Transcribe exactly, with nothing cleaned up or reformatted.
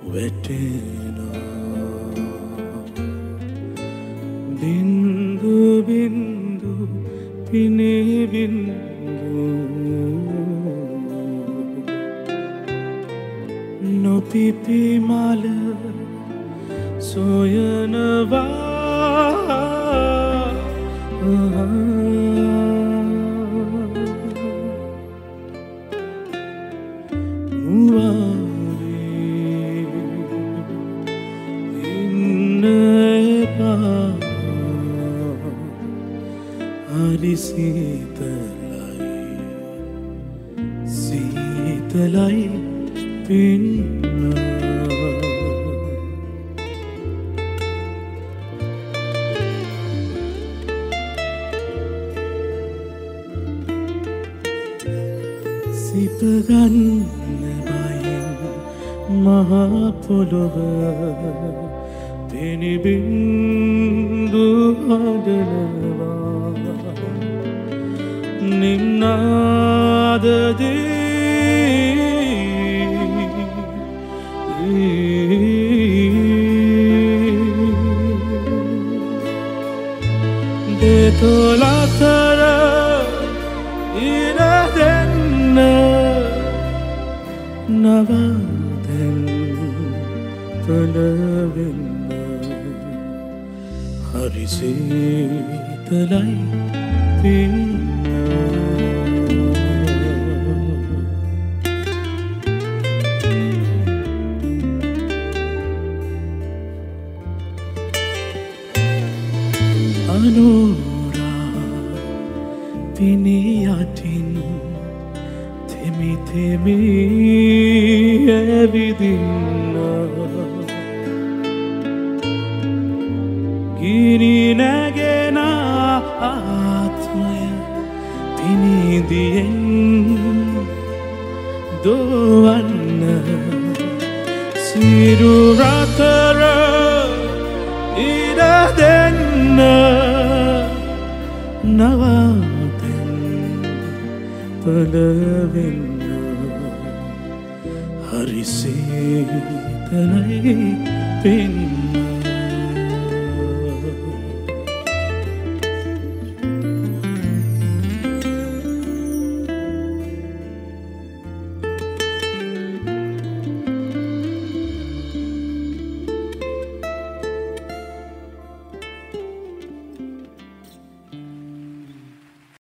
වැටෙනා බින්දු බින්දු පිනේ බින්දු නොපිපි මල සොයනවා හරි සීතලයි සීතලයි පින්නා සිත ගන්න බයෙන් මහා පොළොව තෙනි බින්දු හදනවා දෙතොලතර ඉර දෙන්න නවතෙන් පළවෙන්න හරි සීතලයි පින්නා අනුරා පිනේ යටින් තෙමි තෙමි ඇවිදින්නා ගිනි නැගෙන ආත්මය පිනිදියෙන් දොවන්න සිරු රතර ඉඩ දෙන්න නවතෙන් පළවෙන්න හරි සීතලයි පින්නා